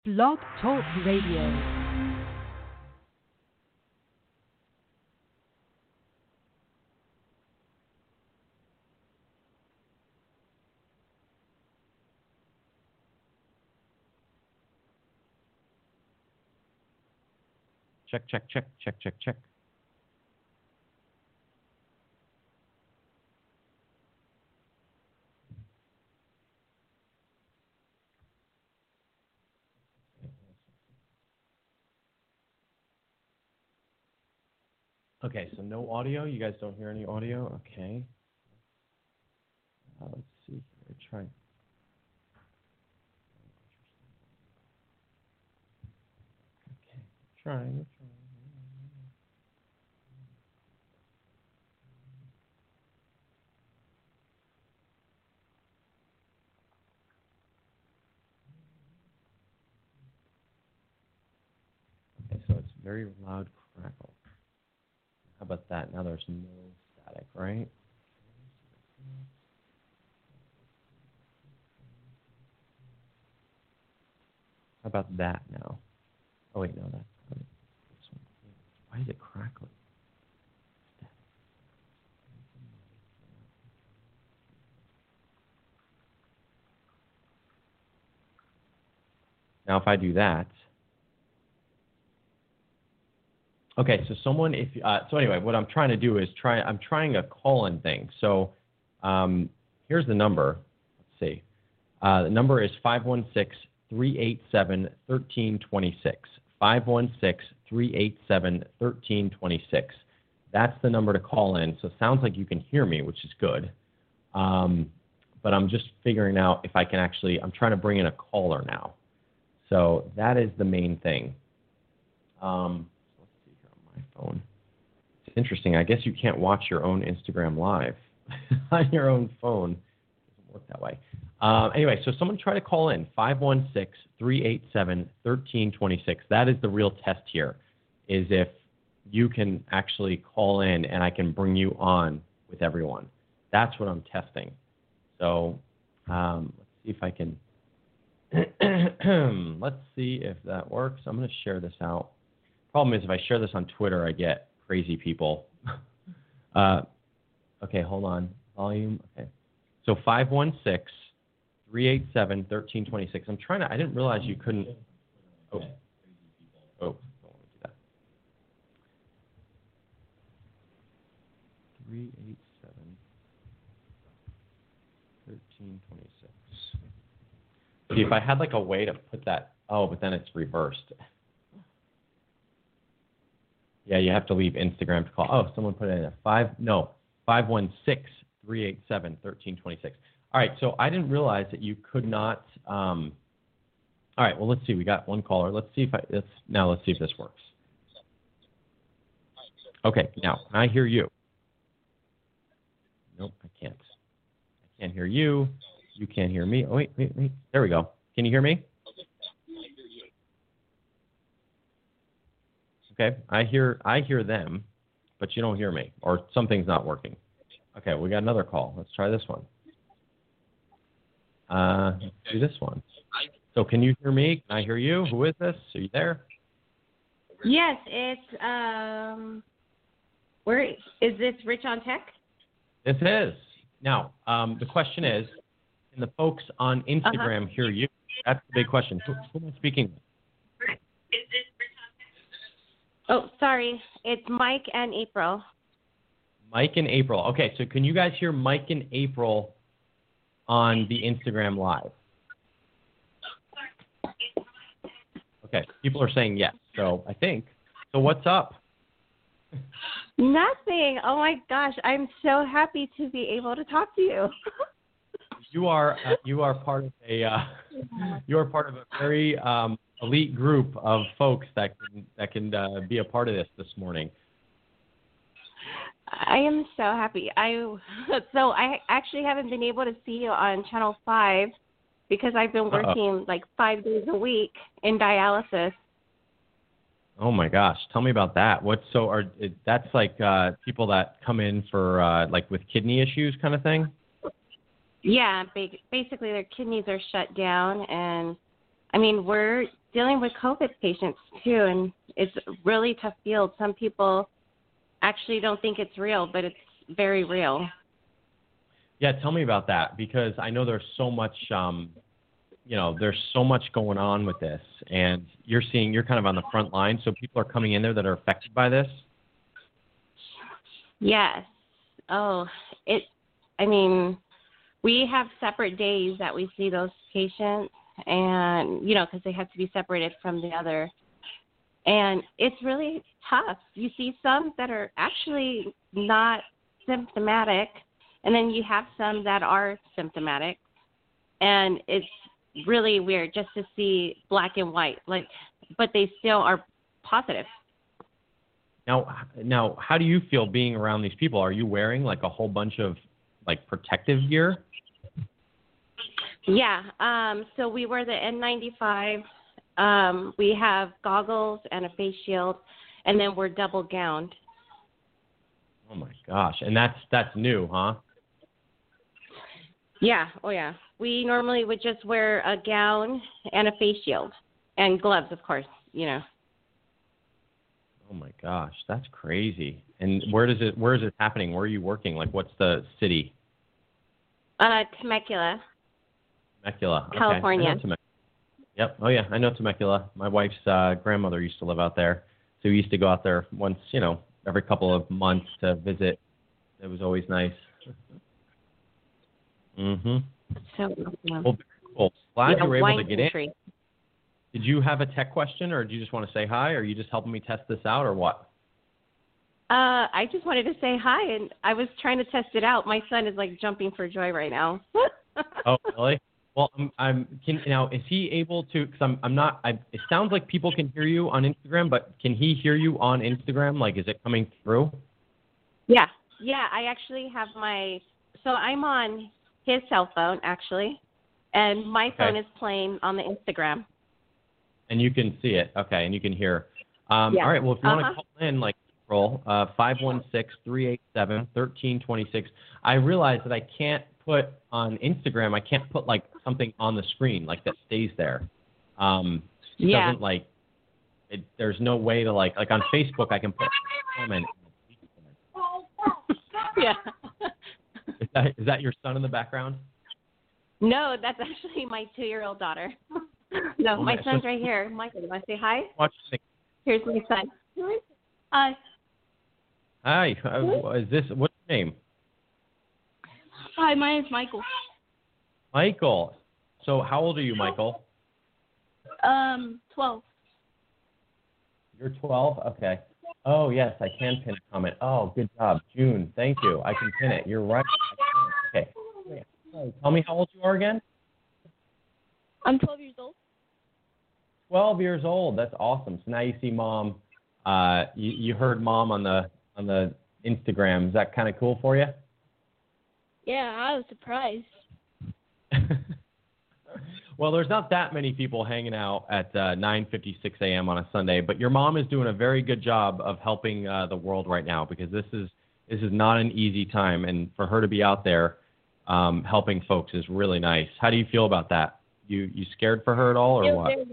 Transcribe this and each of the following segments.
Blog Talk Radio. Check, check, check, check, check, check. Okay, so no audio. You guys don't hear any audio? Okay. Let's see here. Try. Okay, trying. Okay, so it's very loud crackle. How about that? Now there's no static, right? How about that now? Oh, wait, no, that's not it. This one. Why is it crackling? Now, if I do that. Okay, so someone, so anyway, what I'm trying to do is I'm trying a call-in thing. So here's the number. Let's see. The number is 516-387-1326. 516-387-1326. That's the number to call in. So it sounds like you can hear me, which is good. But I'm just figuring out if I can I'm trying to bring in a caller now. So that is the main thing. My phone. It's interesting. I guess you can't watch your own Instagram live on your own phone. It doesn't work that way. Anyway, so someone try to call in, 516-387-1326. That is the real test here, is if you can actually call in and I can bring you on with everyone. That's what I'm testing. So let's see if I can. Let's see if that works. I'm going to share this out. Problem is, if I share this on Twitter, I get crazy people. Okay, hold on. Volume. Okay. So 516-387-1326. I'm trying to. I didn't realize you couldn't. Oh. Don't want to do that. 387-1326. See, if I had like a way to put that. Oh, but then it's reversed. Yeah, you have to leave Instagram to call. Oh, someone put it in 516-387-1326. All right, so I didn't realize that you could not. All right, well, let's see. We got one caller. Let's see if let's see if this works. Okay, now can I hear you? Nope, I can't. I can't hear you. You can't hear me. Oh, wait. There we go. Can you hear me? Okay, I hear them, but you don't hear me, or something's not working. Okay, we got another call. Let's try this one. Let's do this one. So can you hear me? Can I hear you? Who is this? Are you there? Yes, it's where is this Rich on Tech? This is. Now, the question is, can the folks on Instagram hear you? That's the big question. Who am I speaking with? Oh, sorry. It's Mike and April. Mike and April. Okay, so can you guys hear Mike and April on the Instagram Live? Okay, people are saying yes. So I think. So what's up? Nothing. Oh my gosh, I'm so happy to be able to talk to you. You are part of a very elite group of folks that can be a part of this morning. I am so happy. I actually haven't been able to see you on Channel 5 because I've been working like 5 days a week in dialysis. Oh my gosh, tell me about that. That's like people that come in for like with kidney issues kind of thing? Yeah, basically their kidneys are shut down, and I mean we're dealing with COVID patients too, and it's a really tough field. Some people actually don't think it's real, but it's very real. Yeah, tell me about that, because I know there's so much, there's so much going on with this, and you're kind of on the front line, so people are coming in there that are affected by this. Yes. Oh, we have separate days that we see those patients, and, because they have to be separated from the other. And it's really tough. You see some that are actually not symptomatic, and then you have some that are symptomatic. And it's really weird just to see black and white, but they still are positive. Now, how do you feel being around these people? Are you wearing a whole bunch of protective gear? Yeah. So we wear the N95. We have goggles and a face shield, and then we're double gowned. Oh my gosh! And that's new, huh? Yeah. Oh yeah. We normally would just wear a gown and a face shield and gloves, of course. Oh my gosh, that's crazy. And where is it happening? Where are you working? What's the city? Temecula. Temecula, okay. California. Yep. Oh yeah, I know Temecula. My wife's grandmother used to live out there, so we used to go out there once, every couple of months to visit. It was always nice. Mhm. So. Well, very cool. Glad you were able to get country. in. Did you have a tech question, or do you just want to say hi, or are you just helping me test this out, or what? I just wanted to say hi, and I was trying to test it out. My son is jumping for joy right now. Oh, really? Well, now is he able to? Because I'm not. It sounds like people can hear you on Instagram, but can he hear you on Instagram? Is it coming through? Yeah. I actually have so I'm on his cell phone actually, and my phone is playing on the Instagram. And you can see it, okay, and you can hear. Yeah. All right. Well, if you want to call in, April, 516-387-1326. I realize that I can't put on Instagram. I can't put something on the screen that stays there. Yeah. Doesn't there's no way to on Facebook I can put a comment. Yeah. Is that your son in the background? No, that's actually my 2-year-old daughter. No, my son's right here. Michael, you want to say hi? Watch. Here's my son. Hi. Hi. What's your name? Hi, my name's Michael. Michael. So how old are you, Michael? 12. You're 12? Okay. Oh, yes, I can pin a comment. Oh, good job. June, thank you. I can pin it. You're right. Okay. Tell me how old you are again? I'm 12 years old. 12 years old. That's awesome. So now you see Mom. You heard Mom on the Instagram. Is that kind of cool for you? Yeah, I was surprised. Well, there's not that many people hanging out at 9:56 a.m. on a Sunday, but your mom is doing a very good job of helping the world right now, because this is not an easy time, and for her to be out there helping folks is really nice. How do you feel about that? You scared for her at all, or what?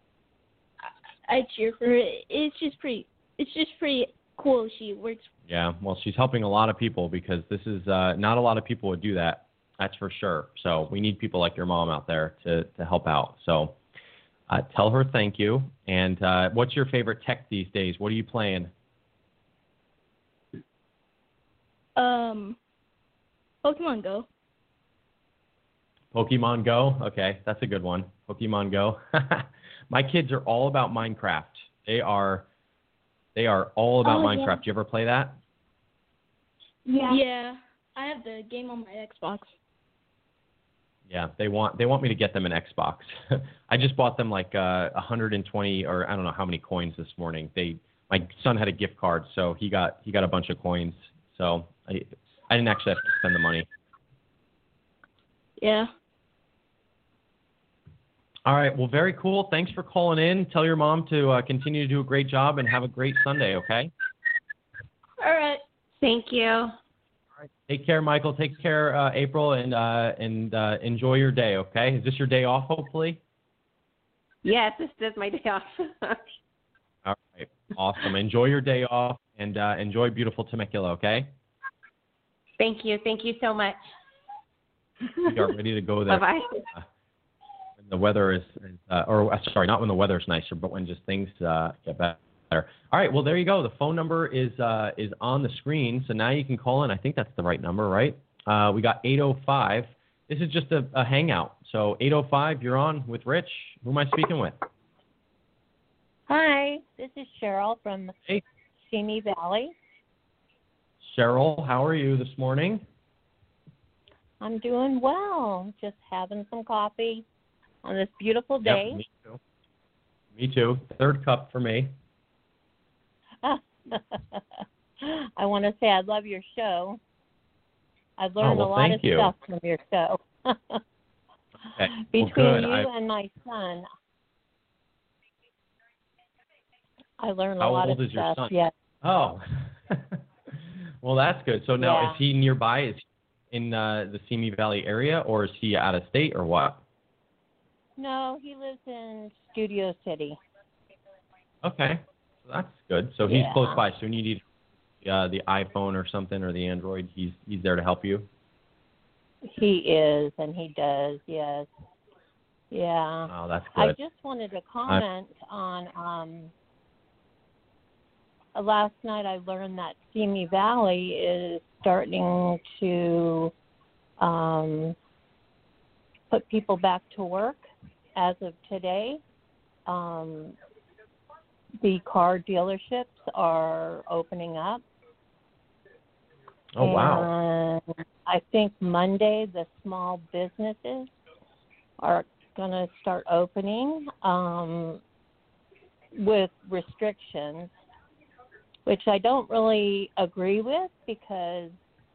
I cheer for her. It's just pretty cool. She works. Yeah, well, she's helping a lot of people, because this is not a lot of people would do that. That's for sure. So we need people like your mom out there to help out. So tell her thank you. And what's your favorite tech these days? What are you playing? Pokemon Go. Pokemon Go? Okay, that's a good one. Pokemon Go. My kids are all about Minecraft. They are all about Minecraft. Yeah. Do you ever play that? Yeah. I have the game on my Xbox. Yeah, they want me to get them an Xbox. I just bought them 120, or I don't know how many coins this morning. My son had a gift card, so he got a bunch of coins. So I didn't actually have to spend the money. Yeah. All right. Well, very cool. Thanks for calling in. Tell your mom to continue to do a great job and have a great Sunday, okay? All right. Thank you. All right. Take care, Michael. Take care, April, and enjoy your day, okay? Is this your day off, hopefully? Yes, this is my day off. All right. Awesome. Enjoy your day off and enjoy beautiful Temecula, okay? Thank you. Thank you so much. We are ready to go there. Bye-bye. When the weather is sorry, not when the weather's nicer, but when just things get better. All right. Well, there you go. The phone number is on the screen, so now you can call in. I think that's the right number, right? We got 805. This is just a hangout. So 805, you're on with Rich. Who am I speaking with? Hi, this is Cheryl from Hey. Simi Valley. Cheryl, how are you this morning? I'm doing well, just having some coffee on this beautiful day. Yep, me too. Me too. Third cup for me. I want to say I love your show. I've learned a lot of stuff from your show. Okay. Between you and my son, I learned a lot of stuff. How old is your son? Yes. Oh. Well, that's good. So now, Yeah. Is he nearby? Is he in the Simi Valley area, or is he out of state, or what? No, he lives in Studio City. Okay. So that's good. So he's close by. So when you need the iPhone or something, or the Android, he's there to help you? He is, and he does, yes. Yeah. Oh, that's good. I just wanted to comment on last night I learned that Simi Valley is starting to put people back to work as of today. The car dealerships are opening up. Oh, wow. And I think Monday the small businesses are going to start opening with restrictions, which I don't really agree with because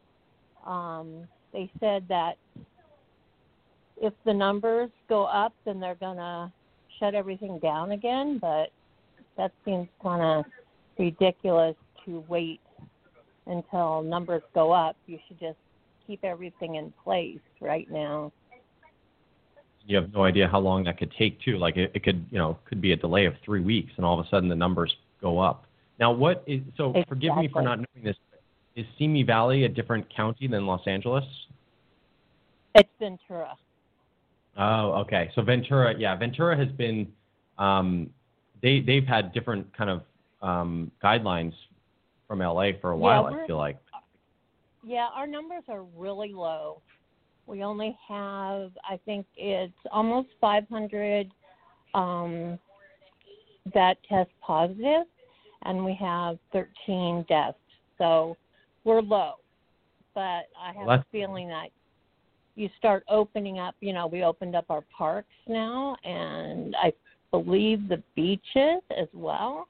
they said that if the numbers go up, then they're going to shut everything down again, but that seems kind of ridiculous to wait until numbers go up. You should just keep everything in place right now. You have no idea how long that could take, too. Like it could be a delay of 3 weeks, and all of a sudden the numbers go up. Now, forgive me for not knowing this. Is Simi Valley a different county than Los Angeles? It's Ventura. Oh, okay. So Ventura has been, they've had different kind of guidelines from LA for a while, I feel like. Yeah, our numbers are really low. We only have, I think it's almost 500 that test positive, and we have 13 deaths. So we're low. But I have a feeling that you start opening up, we opened up our parks now, and I believe the beaches as well.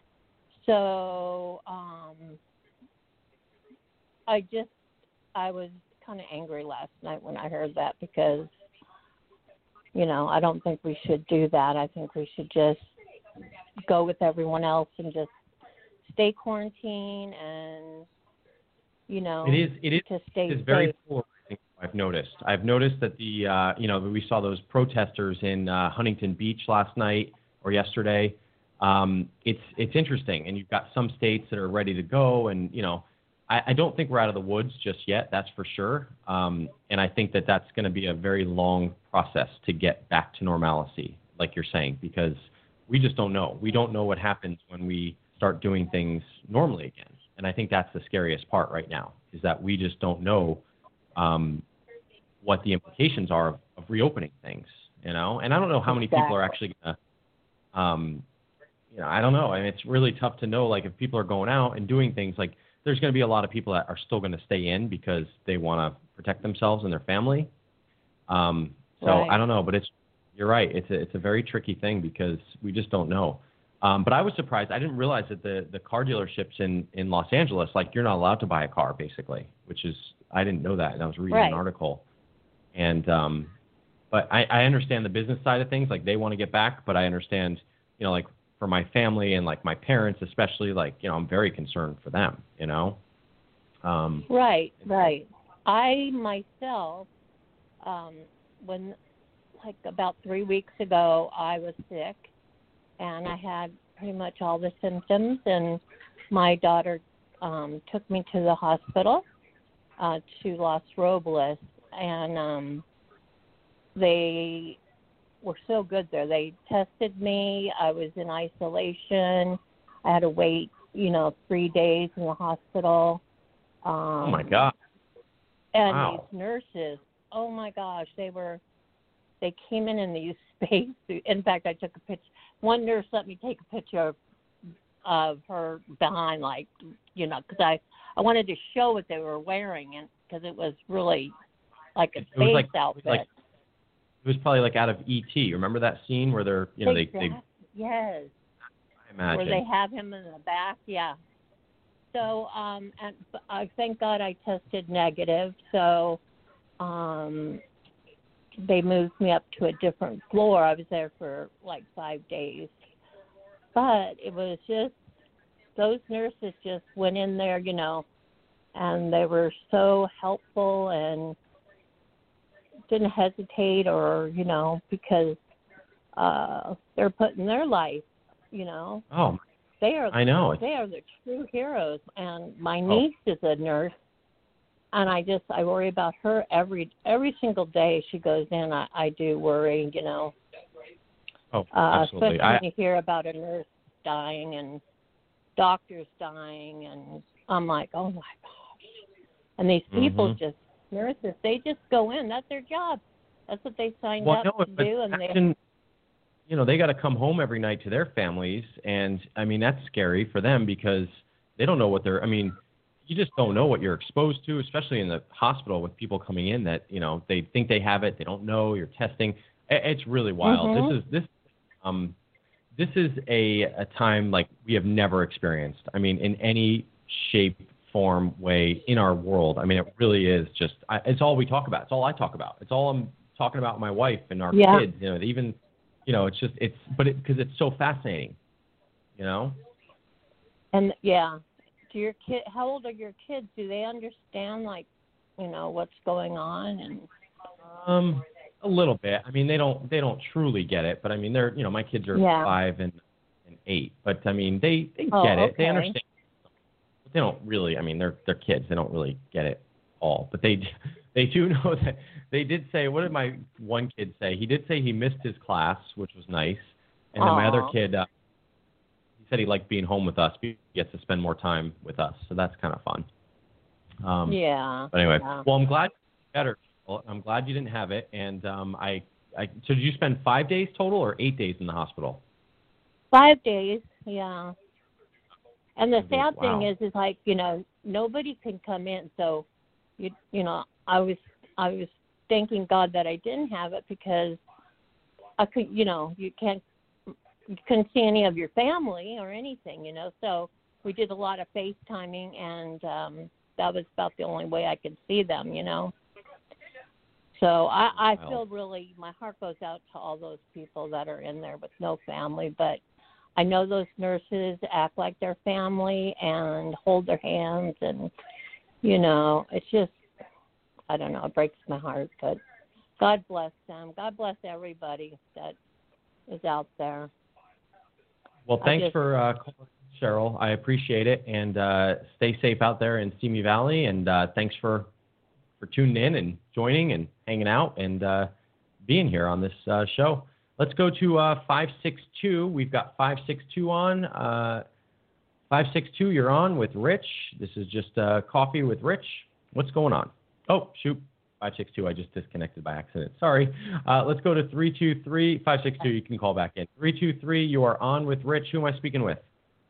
So I was kind of angry last night when I heard that because, I don't think we should do that. I think we should just go with everyone else and just stay quarantined and, to stay It is very safe. polarizing. I've noticed that we saw those protesters in Huntington Beach last night or yesterday. It's interesting, and you've got some states that are ready to go, and I don't think we're out of the woods just yet. That's for sure. And I think that that's going to be a very long process to get back to normalcy, like you're saying, because we just don't know. We don't know what happens when we start doing things normally again. And I think that's the scariest part right now, is that we just don't know what the implications are of reopening things, And I don't know how many people are actually going to, I don't know. I mean, it's really tough to know, like, if people are going out and doing things, like, there's going to be a lot of people that are still going to stay in because they want to protect themselves and their family. Right. I don't know, but you're right. It's a very tricky thing because we just don't know. But I was surprised. I didn't realize that the car dealerships in Los Angeles, like, you're not allowed to buy a car, basically, which is, I didn't know that. And I was reading an article. And, but I understand the business side of things. Like, they want to get back, but I understand, like, for my family and, like, my parents especially, like, I'm very concerned for them, Right. I myself, when like about 3 weeks ago, I was sick, and I had pretty much all the symptoms, and my daughter took me to the hospital, to Los Robles, and they were so good there. They tested me. I was in isolation. I had to wait, 3 days in the hospital. Oh my God! And Wow. these nurses, oh my gosh, they came in these spacesuits. In fact, I took a picture. One nurse let me take a picture of her behind, because I wanted to show what they were wearing, and because it was really like a space outfit. It was probably like out of E.T. Remember that scene where they're, Exactly. they Yes. I imagine. Where they have him in the back, yeah. So, and I thank God I tested negative. So, they moved me up to a different floor. I was there for like 5 days, but it was just those nurses just went in there, and they were so helpful and didn't hesitate or, because they're putting their life, Oh, they are. I know. They are the true heroes. And my niece is a nurse, and I worry about her every single day she goes in. I do worry, Oh, absolutely. Especially when you hear about a nurse dying and doctors dying, and I'm like, oh my gosh. And these people nurses, they just go in. That's their job. That's what they signed up to do. And they got to come home every night to their families, and I mean that's scary for them because they don't know what you just don't know what you're exposed to, especially in the hospital with people coming in that they think they have it, they don't know, you're testing. It's really wild. This is a time like we have never experienced. I mean, in any shape, form, way in our world. I mean, it really is just. It's all we talk about. It's all I talk about. It's all I'm talking about. My wife and our kids. Even. Because it's so fascinating, And do your how old are your kids? Do they understand what's going on? And a little bit. I mean, they don't truly get it, but I mean, they're my kids are 5 and 8, but I mean, they get it. Okay. They understand. But they don't really. I mean, they're kids. They don't really get it all, but they do know that. They did say, what did my one kid say? He did say he missed his class, which was nice. And then my other kid, he said he liked being home with us. He gets to spend more time with us. So that's kind of fun. But anyway, well, I'm glad you're better. I'm glad you didn't have it. And so did you spend 5 days total or 8 days in the hospital? 5 days, yeah. And the sad Wow. thing is like, nobody can come in. So, I was thanking God that I didn't have it because I could, you couldn't see any of your family or anything, So we did a lot of FaceTiming, and that was about the only way I could see them, So I feel really, my heart goes out to all those people that are in there with no family, but I know those nurses act like they're family and hold their hands, and, it's just, I don't know, it breaks my heart, but God bless them. God bless everybody that is out there. Well, thanks for calling, Cheryl. I appreciate it, and stay safe out there in Simi Valley, and thanks for tuning in and joining and hanging out and being here on this show. Let's go to 562. We've got 562 on. 562, you're on with Rich. This is just Coffee with Rich. What's going on? Oh, shoot. 562, I just disconnected by accident. Sorry. Let's go to 323. 562, you can call back in. 323, you are on with Rich. Who am I speaking with?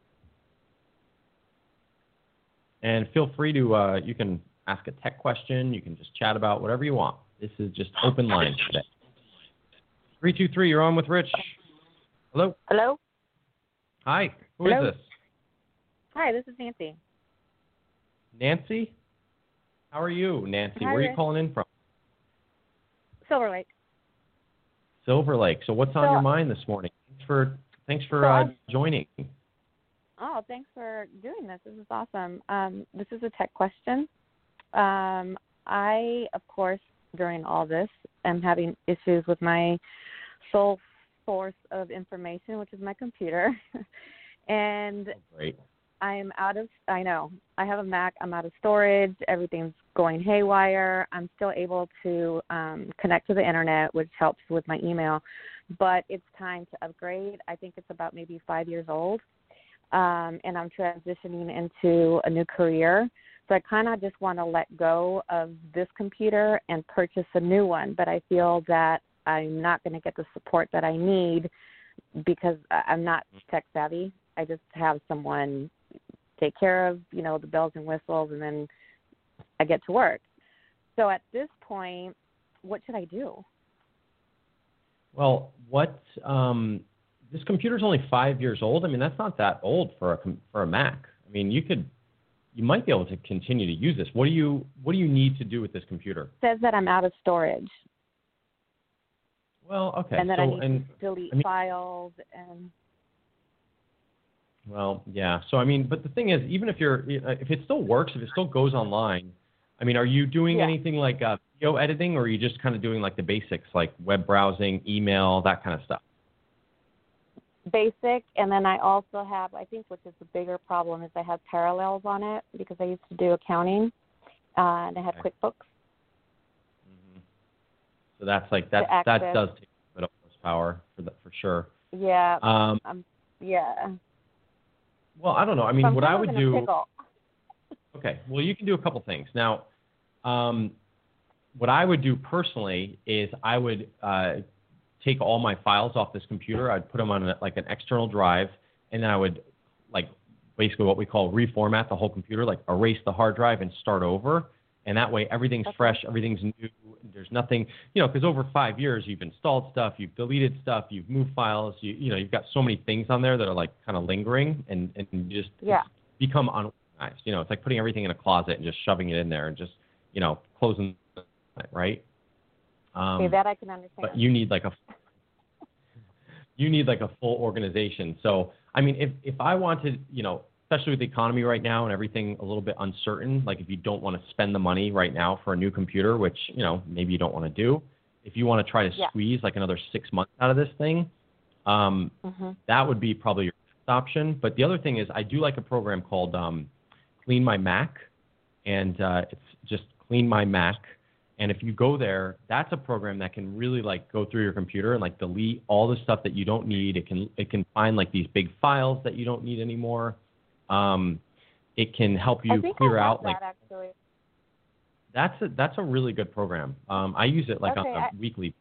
And feel free to, you can ask a tech question. You can just chat about whatever you want. This is just open line today. 323, you're on with Rich. Hello? Hello? Hi. Who Hello? is this? Hi, this is Nancy. Nancy? How are you, Nancy? Hi, Where are you Rich. calling in from? Silver Lake. Silver Lake. So what's on your mind this morning? Thanks for joining. Oh, thanks for doing this. This is awesome. This is a tech question. I, of course, during all this. I'm having issues with my sole source of information, which is my computer. And Great. I know, I have a Mac, I'm out of storage, everything's going haywire. I'm still able to connect to the internet, which helps with my email, but it's time to upgrade. I think it's about maybe 5 years old, and I'm transitioning into a new career. So I kind of just want to let go of this computer and purchase a new one, but I feel that I'm not going to get the support that I need because I'm not tech savvy. I just have someone take care of, the bells and whistles, and then I get to work. So at this point, what should I do? Well, this computer's only 5 years old. I mean, that's not that old for a Mac. I mean, you might be able to continue to use this. What do you need to do with this computer? It says that I'm out of storage. Well, okay. And then I need to delete files and. Well, yeah. So, I mean, but the thing is, even if it still works, if it still goes online, I mean, are you doing anything like video editing, or are you just kind of doing like the basics, like web browsing, email, that kind of stuff? Basic, and then I also have, I think, which is the bigger problem, is I have Parallels on it because I used to do accounting, and I have QuickBooks. Mm-hmm. So that does take a bit of horsepower for sure. Yeah. Yeah. Well, I don't know. I mean, what I would do. Pickle. Okay. Well, you can do a couple things. Now, what I would do personally is I would take all my files off this computer. I'd put them on an external drive, and then I would basically what we call reformat the whole computer, like erase the hard drive and start over. And that way everything's fresh, everything's new. There's nothing, because over 5 years you've installed stuff, you've deleted stuff, you've moved files, you've got so many things on there that are kind of lingering and just become unorganized. It's like putting everything in a closet and just shoving it in there and just, closing it, right? Okay, that I can understand. But you need a full organization. So, I mean, if I wanted, especially with the economy right now and everything a little bit uncertain, like if you don't want to spend the money right now for a new computer, which, maybe you don't want to do, if you want to try to squeeze another 6 months out of this thing, that would be probably your best option. But the other thing is I do like a program called Clean My Mac, and it's just Clean My Mac. And if you go there, that's a program that can really go through your computer and delete all the stuff that you don't need. It can find these big files that you don't need anymore. It can help you clear out actually. That's a really good program. I use it on a weekly.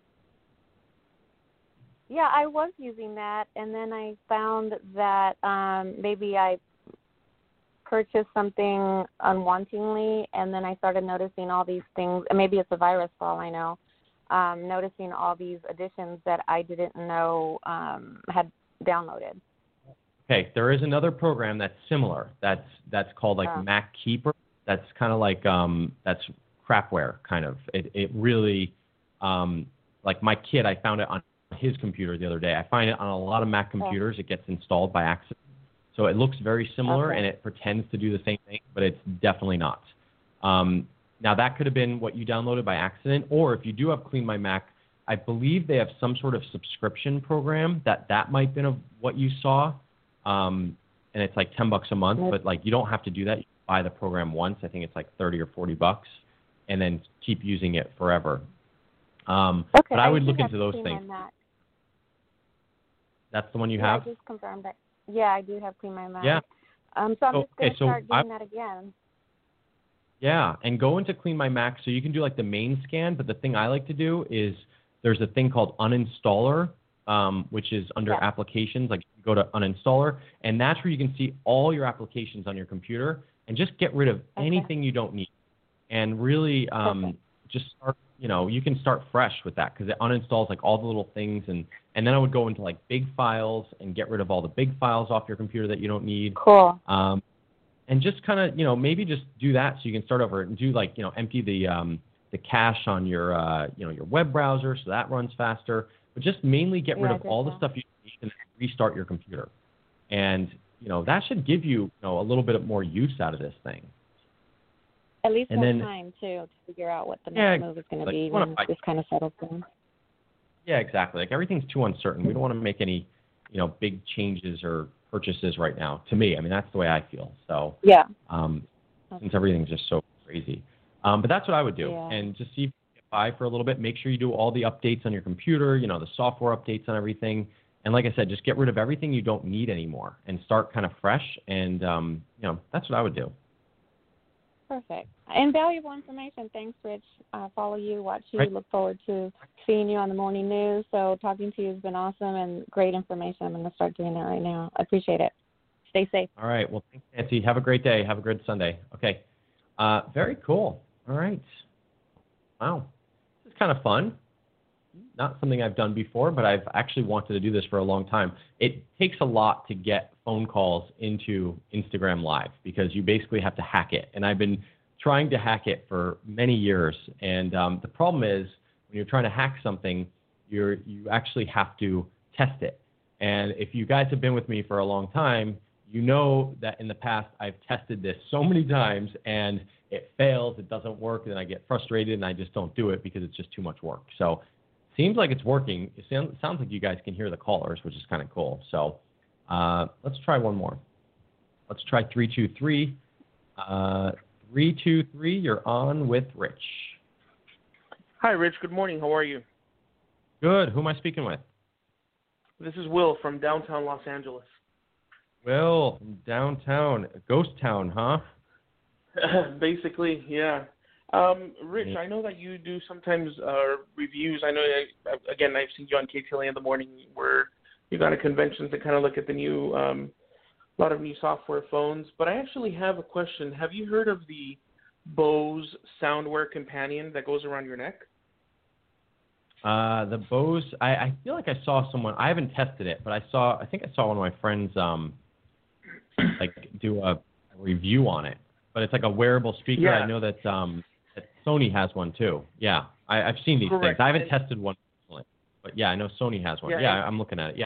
Yeah, I was using that, and then I found that maybe I purchased something unwantingly, and then I started noticing all these things. And maybe it's a virus for all I know. Noticing all these additions that I didn't know had downloaded. Okay, there is another program that's similar. That's called Mac Keeper. That's kind of that's crapware kind of. It really my kid, I found it on his computer the other day. I find it on a lot of Mac computers. It gets installed by accident. So it looks very similar and it pretends to do the same thing, but it's definitely not. Now that could have been what you downloaded by accident, or if you do have Clean My Mac, I believe they have some sort of subscription program that might have been what you saw. And it's $10 a month, but you don't have to do that. You buy the program once. I think it's $30 or $40, and then keep using it forever. But I would look into those things. That's the one you have? I just confirmed that. Yeah, I do have Clean My Mac. Yeah. So I'm just going to start doing that again. Yeah, and go into Clean My Mac. So you can do the main scan, but the thing I like to do is there's a thing called Uninstaller, which is under applications. You go to Uninstaller, and that's where you can see all your applications on your computer and just get rid of anything you don't need. And really just start, you can start fresh with that because it uninstalls all the little things. And then I would go into big files and get rid of all the big files off your computer that you don't need. Cool. And just kind of, maybe just do that so you can start over and do empty the cache on your, your web browser so that runs faster. But just mainly get rid of all the stuff you need and restart your computer. And, that should give you, a little bit more use out of this thing. At least And more then- time too to figure out what the Yeah, next move is going to like, be you wanna when fight. this kind of settles down. Yeah, exactly. Like everything's too uncertain. We don't want to make any, big changes or purchases right now. To me, I mean, that's the way I feel. So, Yeah. Since everything's just so crazy, but that's what I would do, Yeah. and just see if you can get by for a little bit. Make sure you do all the updates on your computer. The software updates on everything. And like I said, just get rid of everything you don't need anymore and start kind of fresh. And that's what I would do. Perfect. And valuable information. Thanks, Rich. Follow you, watch you. Right. Look forward to seeing you on the morning news. So talking to you has been awesome and great information. I'm going to start doing that right now. I appreciate it. Stay safe. All right. Well, thanks, Nancy. Have a great day. Have a good Sunday. Okay. Very cool. All right. Wow. This is kind of fun. Not something I've done before, but I've actually wanted to do this for a long time. It takes a lot to get phone calls into Instagram Live because you basically have to hack it. And I've been trying to hack it for many years. And the problem is when you're trying to hack something, you actually have to test it. And if you guys have been with me for a long time, you know that in the past I've tested this so many times and it fails, it doesn't work, and I get frustrated and I just don't do it because it's just too much work. So seems like it's working. It sounds like you guys can hear the callers, which is kind of cool. So let's try one more. Let's try 323. 323, you're on with Rich. Hi, Rich. Good morning. How are you? Good. Who am I speaking with? This is Will from downtown Los Angeles. Will, from downtown. A ghost town, huh? Basically, yeah. Rich, I know that you do sometimes reviews. I know, again, I've seen you on KTLA in the morning where you go to conventions to kind of look at the new, lot of new software phones. But I actually have a question. Have you heard of the Bose Soundwear Companion that goes around your neck? The Bose, I feel like I saw someone, I haven't tested it, but I think I saw one of my friends do a review on it. But it's like a wearable speaker. Yeah. I know that that Sony has one too. Yeah, I've seen these Correct. things. I haven't tested one personally, but yeah, I know Sony has one. Yeah, I'm looking at it. Yeah.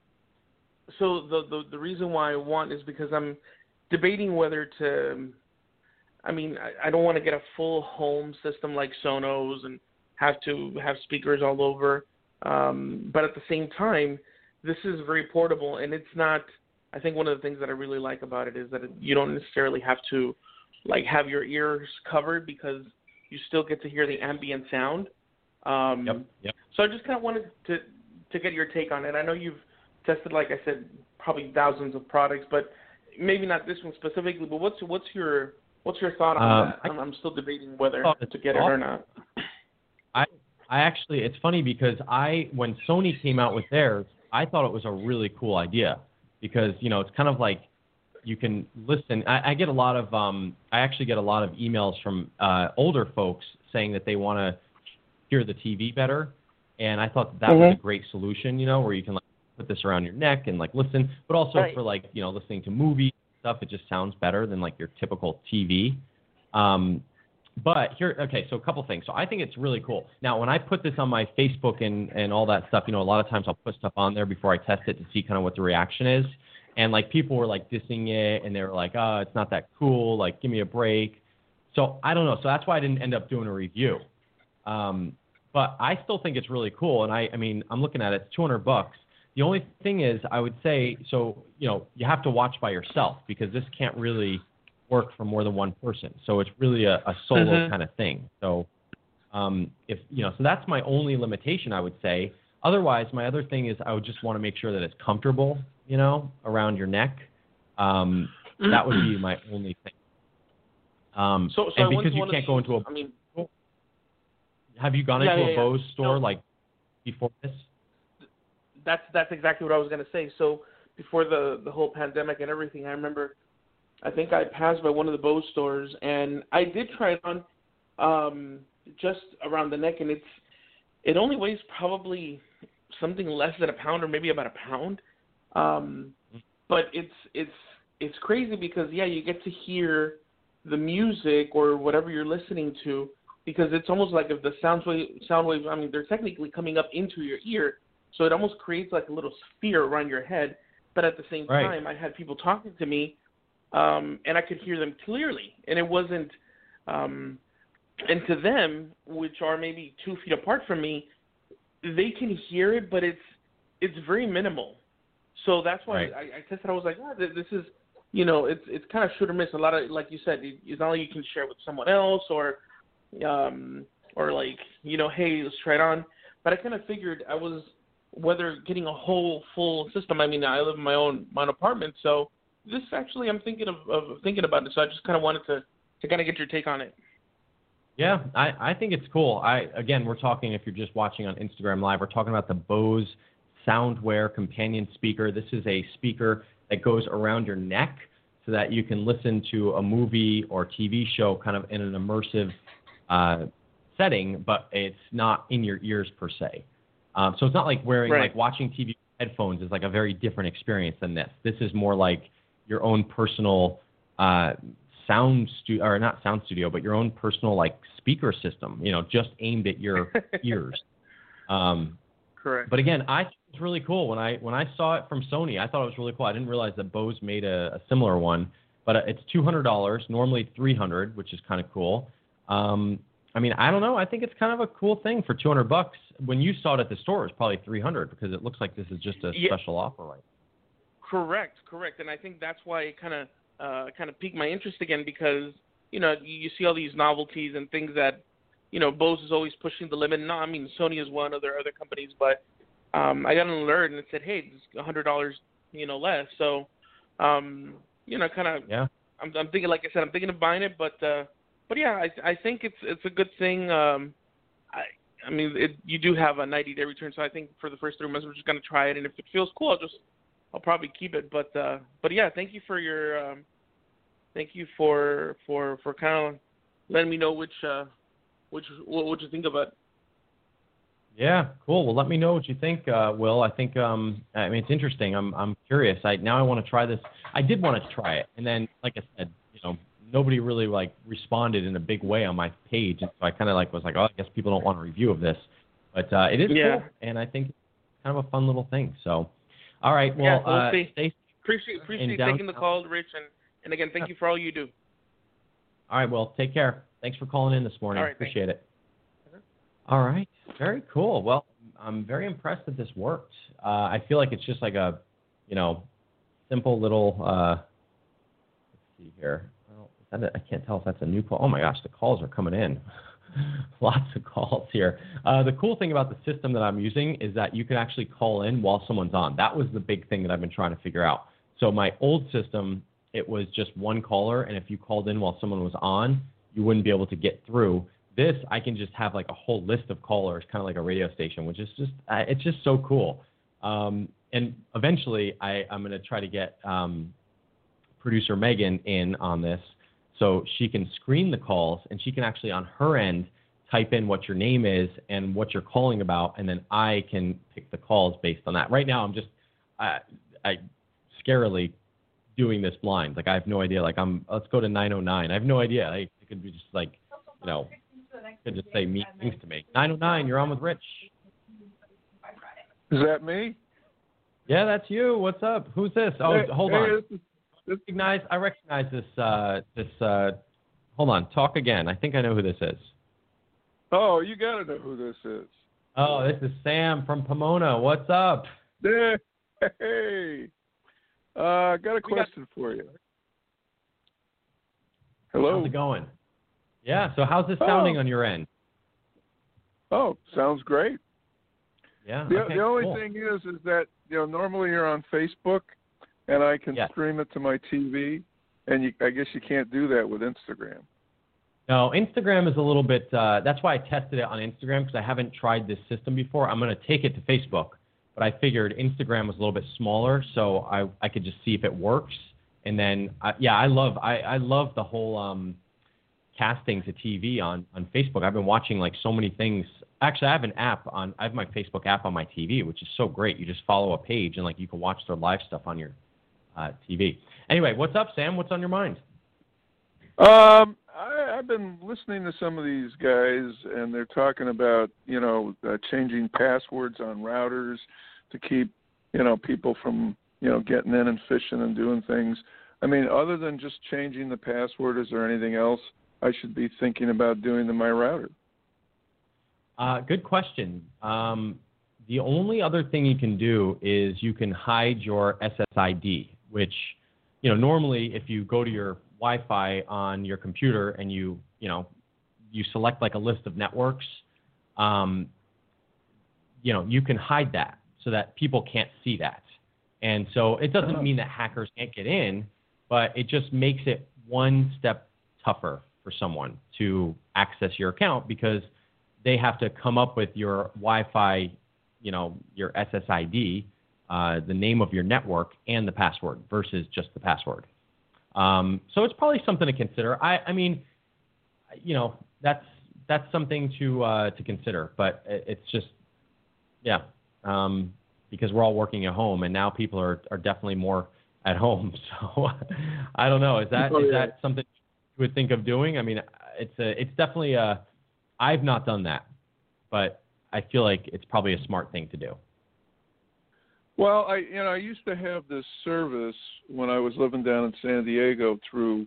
So the reason why I want is because I'm debating whether to. I mean, I don't want to get a full home system like Sonos and have to have speakers all over. But at the same time, this is very portable, and it's not. I think one of the things that I really like about it is that you don't necessarily have to have your ears covered because you still get to hear the ambient sound. Yep. So I just kind of wanted to get your take on it. I know you've tested, like I said, probably thousands of products, but maybe not this one specifically. But what's your thought on that? I'm still debating whether to get it or not. I actually, it's funny because when Sony came out with theirs, I thought it was a really cool idea because it's kind of like you can listen. I get a lot of I actually get a lot of emails from older folks saying that they want to hear the TV better, and I thought that was a great solution. Where you can put this around your neck and listen, but also for listening to movies and stuff, it just sounds better than your typical TV. But here, okay, so a couple things. So I think it's really cool. Now, when I put this on my Facebook and all that stuff, a lot of times I'll put stuff on there before I test it to see kind of what the reaction is. And people were dissing it, and they were like, "Oh, it's not that cool. Give me a break." So I don't know. So that's why I didn't end up doing a review. But I still think it's really cool. And I mean, I'm looking at it. It's $200. The only thing is, I would say, so you have to watch by yourself because this can't really work for more than one person. So it's really a solo kind of thing. So so that's my only limitation, I would say. Otherwise, my other thing is I would just want to make sure that it's comfortable, around your neck. That would be my only thing. So and because you can't go into a have you gone into a Bose store before this? That's exactly what I was going to say. So before the whole pandemic and everything, I remember I think I passed by one of the Bose stores and I did try it on just around the neck, and it only weighs probably something less than a pound or maybe about a pound. But it's crazy because you get to hear the music or whatever you're listening to because it's almost like if the sound waves, I mean, they're technically coming up into your ear. So it almost creates a little sphere around your head. But at the same time, I had people talking to me, and I could hear them clearly. And it wasn't And to them, which are maybe 2 feet apart from me, they can hear it, but it's very minimal. So that's why Right. I tested. I was like, this is, it's kind of shoot or miss. A lot of, like you said, it's not like you can share with someone else or like, hey, let's try it on. But I kind of figured I was, whether getting a whole full system. I mean, I live in my own apartment, so this actually I'm thinking of thinking about it. So I just kind of wanted to kind of get your take on it. Yeah, I think it's cool. Again, we're talking, if you're just watching on Instagram Live, we're talking about the Bose Soundwear companion speaker. This is a speaker that goes around your neck so that you can listen to a movie or TV show kind of in an immersive setting, but it's not in your ears per se. So it's not like wearing, like watching TV headphones is like a very different experience than this. This is more like your own personal not sound studio, but your own personal like speaker system, just aimed at your ears. Correct. But again, I think it's really cool. When I saw it from Sony, I thought it was really cool. I didn't realize that Bose made a similar one, but it's $200, normally $300, which is kind of cool. I mean, I don't know. I think it's kind of a cool thing for $200. When you saw it at the store, it's probably $300 because it looks like this is just a special offer, right? Correct. And I think that's why it kind of piqued my interest again, because you see all these novelties and things that Bose is always pushing the limit. No, I mean Sony is one, other companies, but I got an alert and it said, hey, it's $100 less. So kind of I'm thinking, like I said, I'm thinking of buying it, but yeah, I think it's a good thing. I mean, you do have a 90-day return, so I think for the first 3 months we're just gonna try it, and if it feels cool, I'll probably keep it. But yeah, thank you for your thank you for kind of letting me know what you think about it. Yeah, cool. Well, let me know what you think, Will. I think I mean, it's interesting. I'm curious. Now I want to try this. I did want to try it, and then like I said, nobody really like responded in a big way on my page, and so I kind of like was like, oh, I guess people don't want a review of this, but it is cool, and I think it's kind of a fun little thing. So, all right, well, we'll see. Stay appreciate taking the call, Rich, and again, thank you for all you do. All right, well, take care. Thanks for calling in this morning. All right, appreciate it. All right, very cool. Well, I'm very impressed that this worked. I feel like it's just like a, simple little. Let's see here. I can't tell if that's a new call. Oh my gosh, the calls are coming in. Lots of calls here. The cool thing about the system that I'm using is that you can actually call in while someone's on. That was the big thing that I've been trying to figure out. So my old system, it was just one caller, and if you called in while someone was on, you wouldn't be able to get through. This, I can just have like a whole list of callers, kind of like a radio station, which is just, it's just so cool. And eventually, I'm going to try to get producer Megan in on this, so she can screen the calls, and she can actually on her end type in what your name is and what you're calling about, and then I can pick the calls based on that. Right now, I'm just I scarily doing this blind. Like I have no idea. Like let's go to 909. I have no idea. It could be just like, could just say mean things to me. 909, you're on with Rich. Is that me? Yeah, that's you. What's up? Who's this? Oh, hold on. I recognize this. Hold on. Talk again. I think I know who this is. Oh, you got to know who this is. Oh, this is Sam from Pomona. What's up? Hey. I got a question for you. Hello. How's it going? Yeah. So how's this sounding on your end? Oh, sounds great. Yeah. The only thing is that normally you're on Facebook, and I can stream it to my TV, and I guess you can't do that with Instagram. No, Instagram is a little bit. That's why I tested it on Instagram, because I haven't tried this system before. I'm going to take it to Facebook, but I figured Instagram was a little bit smaller, so I could just see if it works. And then I love the whole casting to TV on Facebook. I've been watching like so many things. Actually, I have my Facebook app on my TV, which is so great. You just follow a page and like you can watch their live stuff on your TV. Anyway, what's up, Sam? What's on your mind? I've been listening to some of these guys, and they're talking about changing passwords on routers to keep people from getting in and fishing and doing things. I mean, other than just changing the password, is there anything else I should be thinking about doing to my router? Good question. The only other thing you can do is you can hide your SSID, which, normally if you go to your Wi-Fi on your computer and you select like a list of networks, you can hide that so that people can't see that. And so it doesn't mean that hackers can't get in, but it just makes it one step tougher for someone to access your account because they have to come up with your Wi-Fi, your SSID, the name of your network, and the password versus just the password. So it's probably something to consider. I mean, that's something to consider, but it's just, because we're all working at home, and now people are definitely more at home. So I don't know. Is that something you would think of doing? I mean, it's definitely I've not done that, but I feel like it's probably a smart thing to do. Well, I used to have this service when I was living down in San Diego through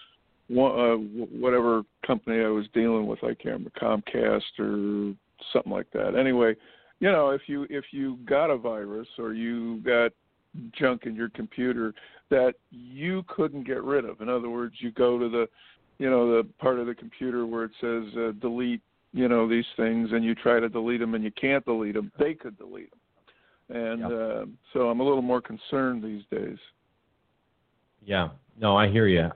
whatever company I was dealing with. I can't remember, Comcast or something like that. Anyway, if you got a virus or you got junk in your computer that you couldn't get rid of. In other words, you go to the part of the computer where it says delete, these things, and you try to delete them and you can't delete them. They could delete them. And so I'm a little more concerned these days. Yeah. No, I hear you.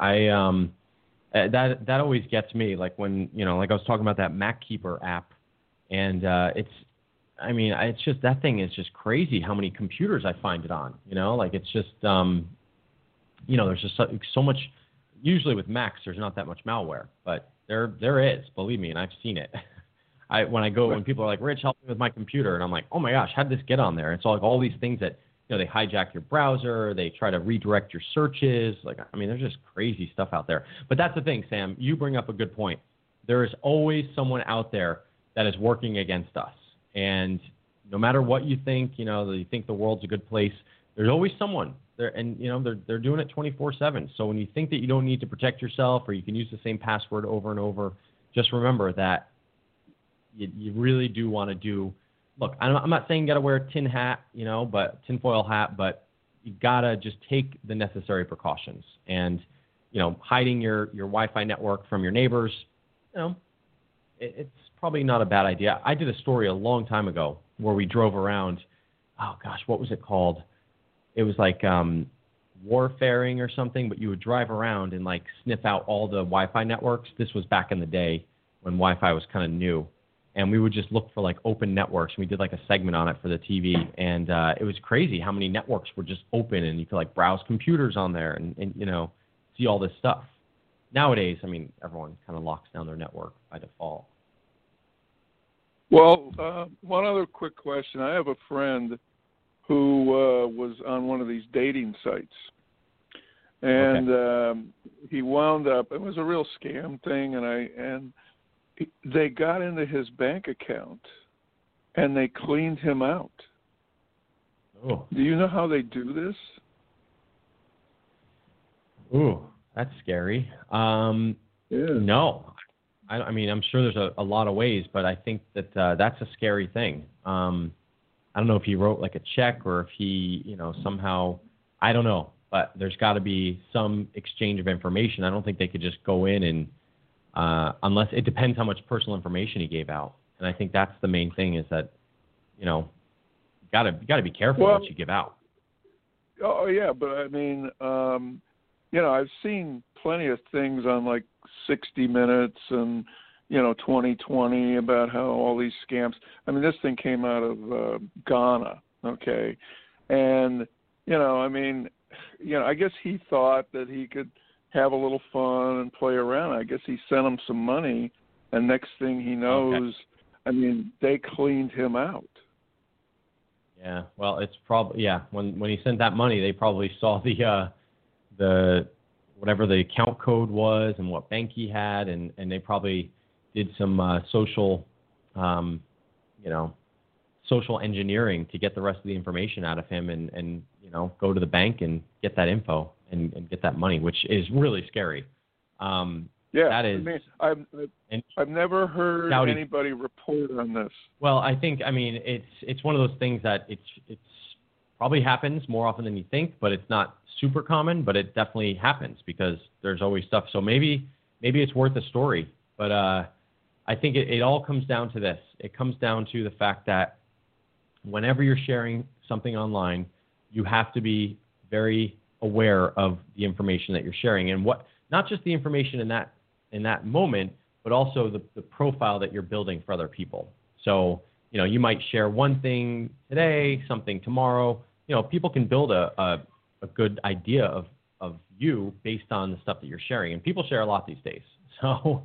That always gets me. Like when, like I was talking about that MacKeeper app, and it's just, that thing is just crazy how many computers I find it on, like it's just, there's just so much. Usually with Macs, there's not that much malware, but there is, believe me, and I've seen it. When people are like, Rich, help me with my computer, and I'm like, oh my gosh, how did this get on there? It's all these things that, they hijack your browser, they try to redirect your searches. There's just crazy stuff out there. But that's the thing, Sam, you bring up a good point. There is always someone out there that is working against us. And no matter what you think, you think the world's a good place, there's always someone there, and they're doing it 24/7. So when you think that you don't need to protect yourself or you can use the same password over and over, just remember that you really do want to do. Look, I'm not saying you got to wear a tinfoil hat, but you gotta just take the necessary precautions. And hiding your Wi-Fi network from your neighbors, it's probably not a bad idea. I did a story a long time ago where we drove around. Oh gosh, what was it called? It was like warfaring or something, but you would drive around and like sniff out all the Wi-Fi networks. This was back in the day when Wi-Fi was kind of new. And we would just look for like open networks. We did like a segment on it for the TV, and it was crazy how many networks were just open, and you could like browse computers on there and see all this stuff. Nowadays, everyone kind of locks down their network by default. Well, one other quick question. I have a friend who was on one of these dating sites, and he wound up. It was a real scam thing, and they got into his bank account, and they cleaned him out. Oh. Do you know how they do this? Ooh, that's scary. No. I'm sure there's a lot of ways, but I think that that's a scary thing. I don't know if he wrote like a check or if he, somehow, I don't know, but there's got to be some exchange of information. I don't think they could just go in and, unless it depends how much personal information he gave out. And I think that's the main thing is that, you got to be careful what you give out. Oh yeah. But I've seen plenty of things on like 60 Minutes and, 2020 about how all these scams, this thing came out of Ghana. Okay. And, I guess he thought that he could have a little fun and play around. I guess he sent him some money, and next thing he knows, they cleaned him out. Yeah, well, it's probably when he sent that money, they probably saw the whatever the account code was and what bank he had, and they probably did some social engineering to get the rest of the information out of him and go to the bank and get that info and get that money, which is really scary. Yeah, that is. I mean, I've never heard Dowdy. anybody report on this. Well, I mean, it's one of those things that it's probably happens more often than you think, but it's not super common, but it definitely happens because there's always stuff. So maybe it's worth a story, but I think it all comes down to this. It comes down to the fact that whenever you're sharing something online, you have to be very aware of the information that you're sharing and not just the information in that moment, but also the profile that you're building for other people. So, you might share one thing today, something tomorrow. People can build a good idea of you based on the stuff that you're sharing. And people share a lot these days. So,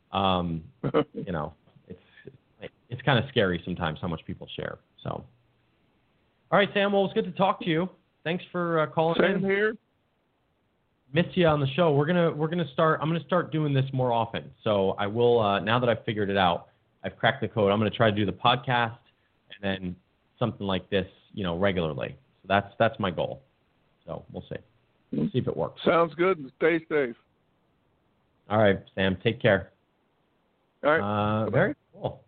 it's kind of scary sometimes how much people share. So, all right, Sam, well, it's good to talk to you. Thanks for calling in. Same here. Miss you on the show. I'm gonna start doing this more often. So I will now that I've figured it out, I've cracked the code. I'm gonna try to do the podcast and then something like this, regularly. So that's my goal. So we'll see. We'll see if it works. Sounds good. Stay safe. All right, Sam. Take care. All right. Very cool.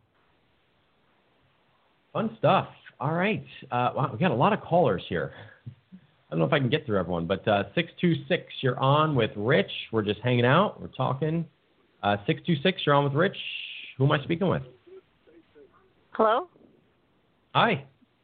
Fun stuff. All right. Wow, we got a lot of callers here. I don't know if I can get through everyone, but 626, you're on with Rich. We're just hanging out. We're talking. 626, you're on with Rich. Who am I speaking with? Hello? Hi.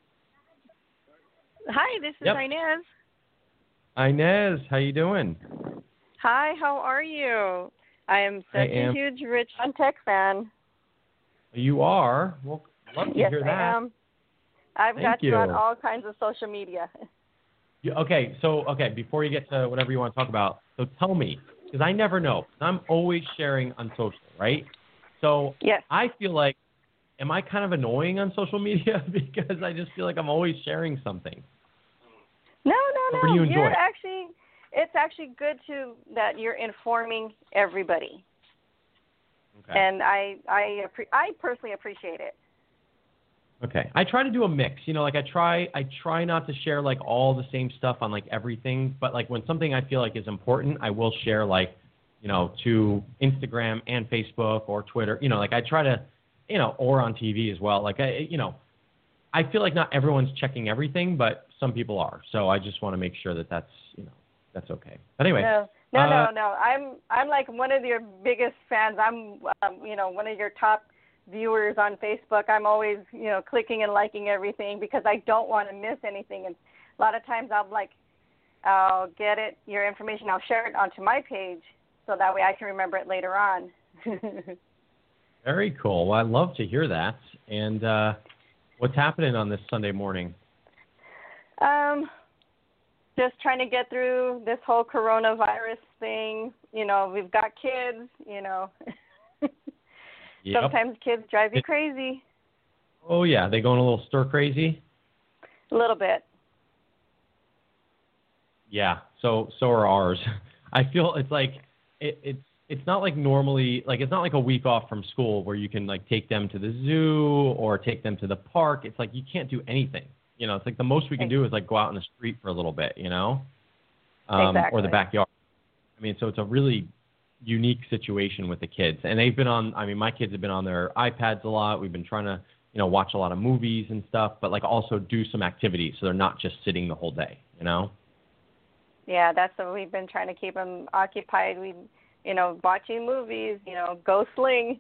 Hi, this is Inez. Inez, how you doing? Hi, how are you? I am such a huge Rich on Tech fan. You are? Well, love to hear that. Yes, I am. I've got you on all kinds of social media. Okay, before you get to whatever you want to talk about, so tell me, because I never know. I'm always sharing on social, right? So yes. I feel like, am I kind of annoying on social media because I just feel like I'm always sharing something? No. Or do you enjoy it? It's actually good that you're informing everybody. Okay. And I personally appreciate it. Okay. I try to do a mix. I try not to share like all the same stuff on like everything, but like when something I feel like is important, I will share like, to Instagram and Facebook or Twitter. I try to, or on TV as well. Like I feel like not everyone's checking everything, but some people are. So I just want to make sure that that's okay. But anyway. No. I'm like one of your biggest fans. I'm one of your top viewers on Facebook. I'm always, clicking and liking everything because I don't want to miss anything. And a lot of times I'll get your information, I'll share it onto my page so that way I can remember it later on. Very cool. Well, I love to hear that. And what's happening on this Sunday morning? Just trying to get through this whole coronavirus thing. We've got kids, Yep. Sometimes kids drive you crazy. Oh, yeah. They going a little stir crazy? A little bit. Yeah. So are ours. I feel it's like it's not like normally, like it's not like a week off from school where you can like take them to the zoo or take them to the park. It's like you can't do anything. It's like the most we can do is like go out in the street for a little bit, Exactly. Or the backyard. I mean, so it's a really unique situation with the kids. And they've been my kids have been on their iPads a lot. We've been trying to, watch a lot of movies and stuff, but like also do some activities so they're not just sitting the whole day, Yeah, that's what we've been trying to keep them occupied. We, watching movies, go sling.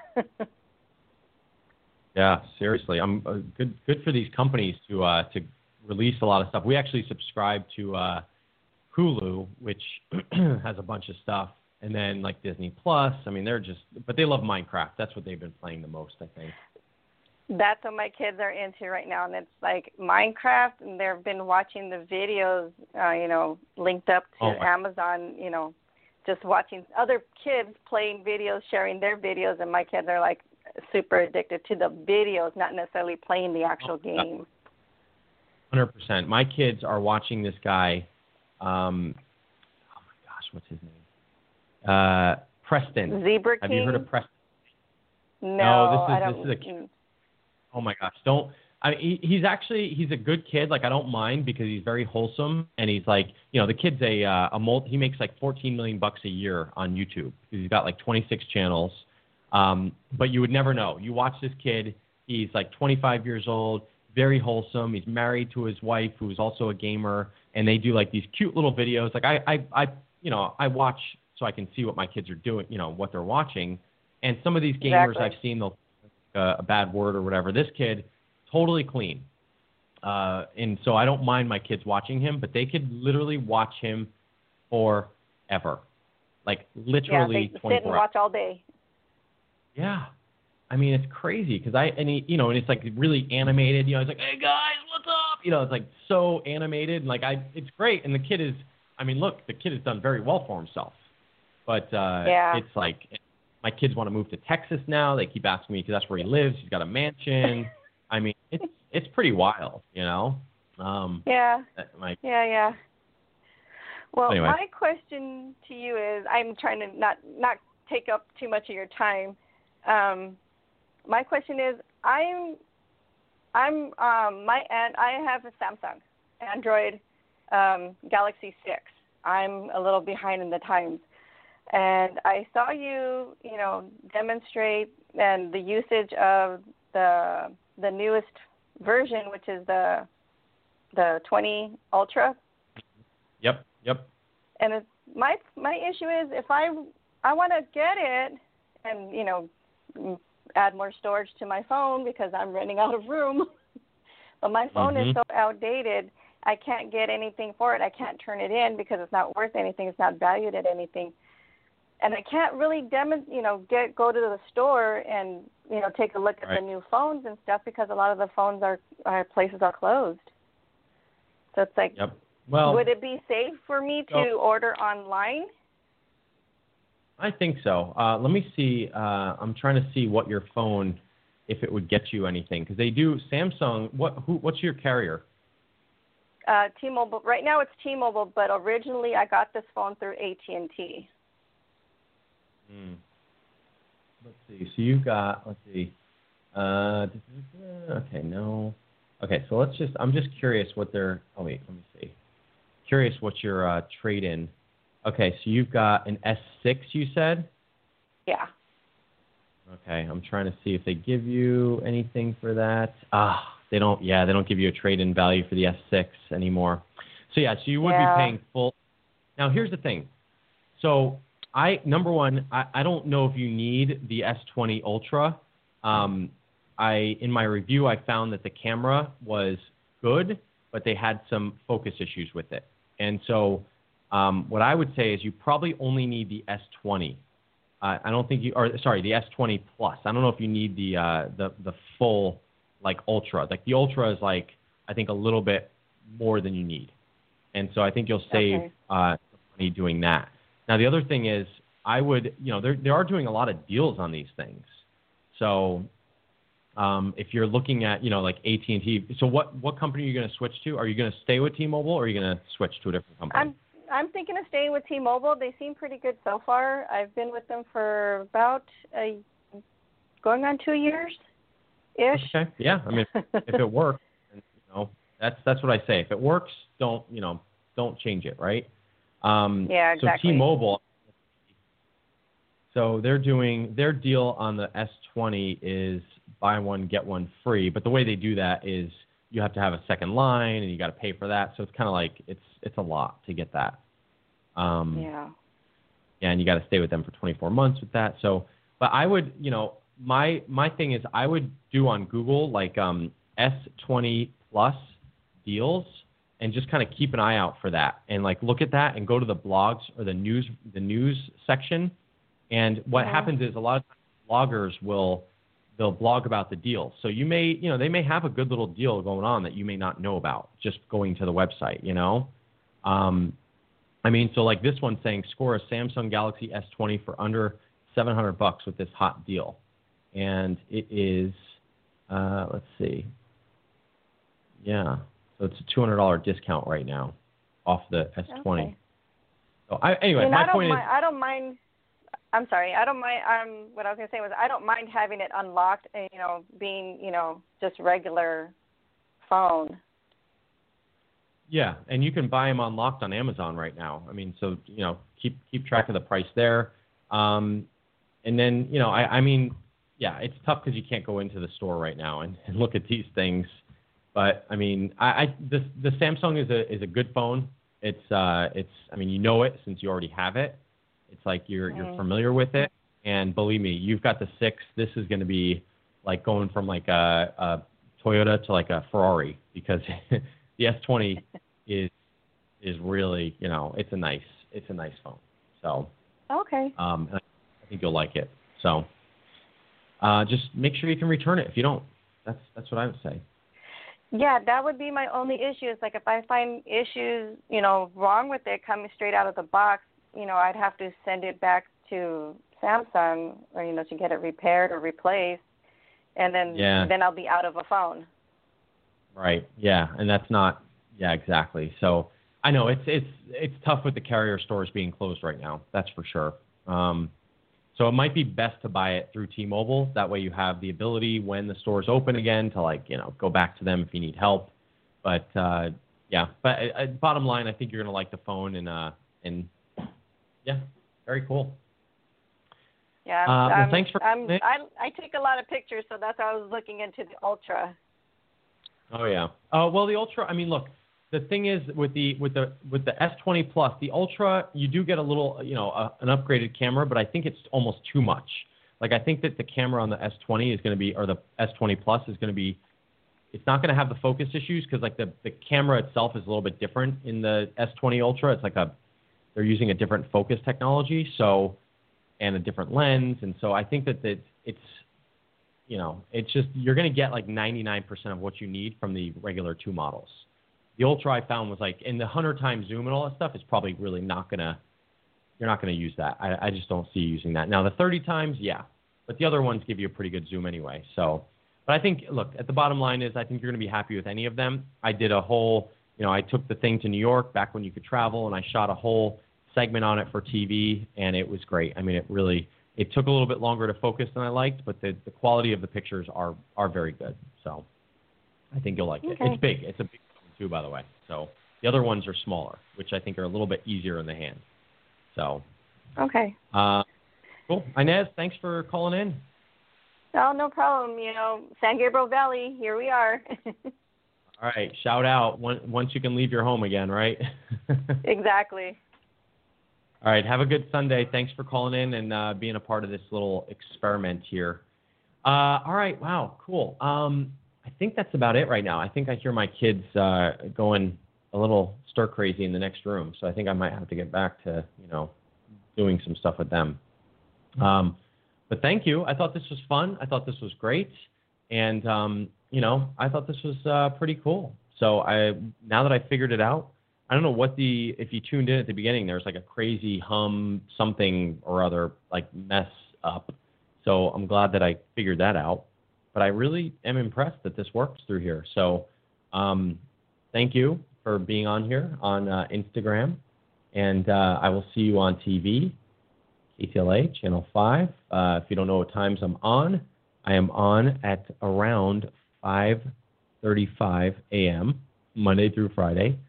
Yeah, seriously. I'm good for these companies to release a lot of stuff. We actually subscribe to Hulu, which has a bunch of stuff, and then like Disney Plus. I mean, but they love Minecraft. That's what they've been playing the most, I think. That's what my kids are into right now, and it's like Minecraft, and they've been watching the videos, linked up to Amazon, just watching other kids playing videos, sharing their videos, and my kids are like super addicted to the videos, not necessarily playing the actual game. 100%. My kids are watching this guy. Oh my gosh, what's his name? Preston. Zebra King. Have you heard of Preston? No, this is a kid. Oh my gosh! He's a good kid. Like, I don't mind because he's very wholesome, and he's like, the kid's he makes like $14 million a year on YouTube because he's got like 26 channels. But you would never know. You watch this kid, he's like 25 years old, very wholesome. He's married to his wife, who's also a gamer, and they do like these cute little videos. Like I watch so I can see what my kids are doing, what they're watching. And some of these gamers I've seen, they'll a bad word or whatever. This kid, totally clean. And so I don't mind my kids watching him, but they could literally watch him forever. Like literally 24 hours. Sit and watch all day. Yeah. I mean, it's crazy because and it's like really animated. He's like, "Hey guys, what's up?" It's like so animated, and it's great. And the kid is, the kid has done very well for himself. But it's like my kids want to move to Texas now. They keep asking me because that's where he lives. He's got a mansion. It's pretty wild, Yeah. Yeah. Well, anyway. My question to you is, I'm trying to not take up too much of your time. My question is, I have a Samsung Android Galaxy 6. I'm a little behind in the times, and I saw you, demonstrate and the usage of the newest version, which is the 20 Ultra. Yep. And my issue is, if I want to get it and add more storage to my phone because I'm running out of room, but my phone is so outdated, I can't get anything for it. I can't turn it in because it's not worth anything. It's not valued at anything. And I can't really go to the store and take a look at the new phones and stuff because a lot of the phones places are closed. So it's like, well, would it be safe for me to order online? I think so. Let me see. I'm trying to see what your phone, if it would get you anything, because they do. Samsung. What's your carrier? T-Mobile. Right now it's T-Mobile, but originally I got this phone through AT&T. Let's see. So you've got. Let's see. Okay. No. Okay. So I'm just curious what their. Oh wait. Let me see. Curious what your trade-in. Okay. So you've got an S6. You said. Yeah. Okay. I'm trying to see if they give you anything for that. They don't. Yeah. They don't give you a trade-in value for the S6 anymore. So yeah. So you would be paying full. Now here's the thing. So. Number one, I don't know if you need the S20 Ultra. In my review, I found that the camera was good, but they had some focus issues with it. And so what I would say is you probably only need the S20. I don't think the S20 Plus. I don't know if you need the full Ultra. Like the Ultra is I think a little bit more than you need. And so I think you'll save money doing that. Now, the other thing is I would, they are doing a lot of deals on these things. So if you're looking at, like AT&T, so what company are you going to switch to? Are you going to stay with T-Mobile or are you going to switch to a different company? I'm thinking of staying with T-Mobile. They seem pretty good so far. I've been with them for about going on 2 years-ish. Okay. Yeah. I mean, if it works, that's what I say. If it works, don't change it, right? Yeah, exactly. So T-Mobile, so they're doing their deal on the S20 is buy one get one free, but the way they do that is you have to have a second line and you got to pay for that. So it's kind of like it's a lot to get that. Yeah, and you got to stay with them for 24 months with that. So, but I would, my thing is I would do on Google S20 Plus deals. And just kind of keep an eye out for that, and look at that, and go to the blogs or the news section. And what happens is a lot of times bloggers they'll blog about the deal. So you may, they may have a good little deal going on that you may not know about just going to the website. So like this one saying score a Samsung Galaxy S20 for under $700 with this hot deal, and it is, let's see, yeah. So it's a $200 discount right now off the S20. Okay. So my point is, I don't mind. I'm sorry. I don't mind. What I was going to say was I don't mind having it unlocked and being just regular phone. Yeah, and you can buy them unlocked on Amazon right now. I mean, so keep track of the price there. And then I mean, yeah, it's tough because you can't go into the store right now and look at these things. But I mean, the Samsung is a good phone. It's I mean, you know it since you already have it. It's like you're familiar with it, and believe me, you've got the 6. This is going to be like going from like a Toyota to like a Ferrari, because the S20 is really, it's a nice phone. So okay. I think you'll like it. So just make sure you can return it if you don't. That's what I would say. Yeah, that would be my only issue. Is like if I find issues, wrong with it coming straight out of the box, I'd have to send it back to Samsung or to get it repaired or replaced, and then I'll be out of a phone. Right. Yeah, and that's not. Yeah, exactly. So I know it's tough with the carrier stores being closed right now. That's for sure. So it might be best to buy it through T-Mobile. That way you have the ability when the stores open again to go back to them if you need help. But But bottom line, I think you're gonna like the phone, and yeah, very cool. Yeah. Well, thanks for. I take a lot of pictures, so that's why I was looking into the Ultra. Oh yeah. Well, the Ultra. I mean, look. The thing is with the S20 Plus, the Ultra, you do get a little, an upgraded camera, but I think it's almost too much. Like, I think that the camera on the S20 is going to be, or the S20 Plus is going to be, it's not going to have the focus issues because like the camera itself is a little bit different in the S20 Ultra. It's like they're using a different focus technology, and a different lens, and so I think that it's just you're going to get like 99% of what you need from the regular 2 models. The Ultra I found was like in the 100 times zoom and all that stuff is probably really you're not gonna use that. I just don't see you using that. Now the 30 times, yeah, but the other ones give you a pretty good zoom anyway. So, but I think at the bottom line is I think you're gonna be happy with any of them. I did a whole, I took the thing to New York back when you could travel, and I shot a whole segment on it for TV, and it was great. I mean, it took a little bit longer to focus than I liked, but the quality of the pictures are very good. So I think you'll like it. It's big. It's a big too, by the way. So the other ones are smaller, which I think are a little bit easier in the hand. So. Okay. Cool. Inez, thanks for calling in. Oh, no problem. San Gabriel Valley, here we are. All right. Shout out once you can leave your home again, right? Exactly. All right. Have a good Sunday. Thanks for calling in and being a part of this little experiment here. All right. Wow. Cool. I think that's about it right now. I think I hear my kids going a little stir crazy in the next room, so I think I might have to get back to doing some stuff with them. But thank you. I thought this was fun. I thought this was great, and I thought this was pretty cool. So now that I figured it out, I don't know if you tuned in at the beginning, there's like a crazy hum something or other like mess up. So I'm glad that I figured that out. But I really am impressed that this works through here. So thank you for being on here on Instagram. And I will see you on TV, KTLA, Channel 5. If you don't know what times I'm on, I am on at around 5:35 a.m. Monday through Friday,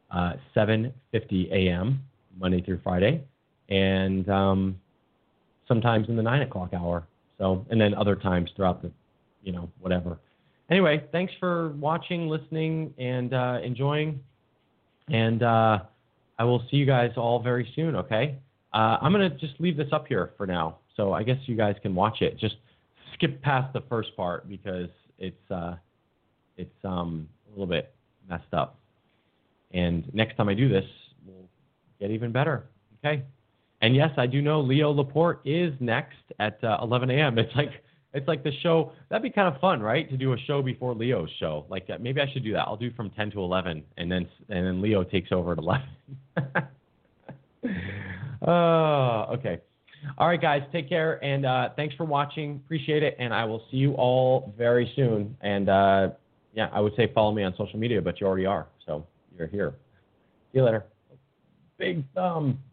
7:50 a.m. Monday through Friday, and sometimes in the 9 o'clock hour. So, and then other times throughout the whatever. Anyway, thanks for watching, listening, and enjoying. And I will see you guys all very soon, okay? I'm going to just leave this up here for now. So I guess you guys can watch it. Just skip past the first part because it's a little bit messed up. And next time I do this, we'll get even better, okay? And yes, I do know Leo Laporte is next at 11 a.m. It's like the show. That'd be kind of fun, right? To do a show before Leo's show. Like maybe I should do that. I'll do from 10 to 11, and then Leo takes over at 11. Okay. All right, guys. Take care, and thanks for watching. Appreciate it, and I will see you all very soon. And I would say follow me on social media, but you already are, so you're here. See you later. Big thumb.